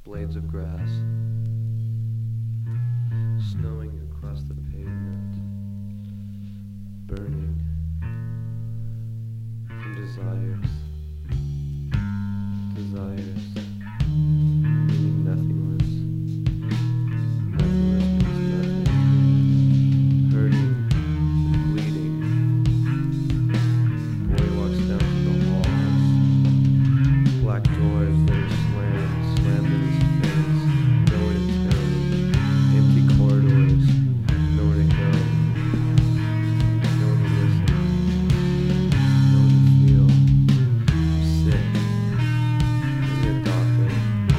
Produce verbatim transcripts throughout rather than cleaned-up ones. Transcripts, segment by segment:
blades of grass, snowing across the pavement, burning from desires, desires, meaning nothingness, nothingness means nothing, hurting and bleeding. Boy walks down to the halls, black doors that are slammed, slammed in his face, nowhere to turn, empty corridors, nowhere to go, no one to listen, no one to feel. I'm sick. Is he a doctor?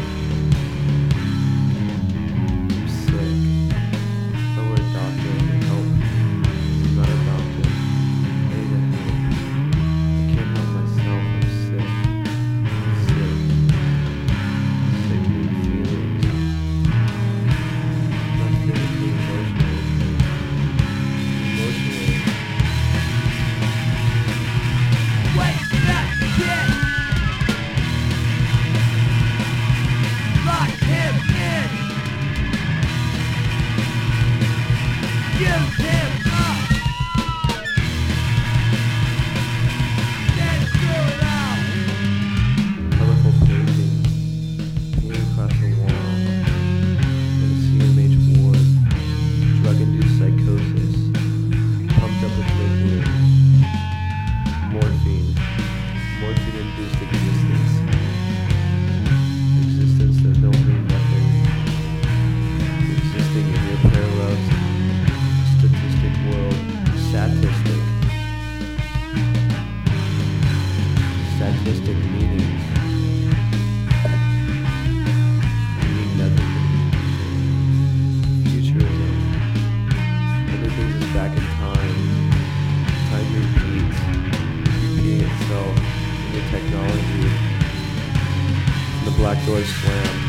I'm sick. If I were a doctor, I could help. I'm not a doctor. I need a help. I can't help myself. I'm sick. I'm sick. Sickening feelings. Not physically, emotionally. Emotionally. Wake that kid! Lock him in! Give him up! Then throw it out! Colorful painting, painting across the wall, in a C M H ward, drug-induced psychosis, pumped up with liquid, morphine, morphine-induced existence, existence that don't mean nothing, existing in your parallel statistic world, statistic, statistic meanings. Meaning nothing. Futurism. Everything is back in time. Time repeats, repeating itself in the technology. And the black doors slam.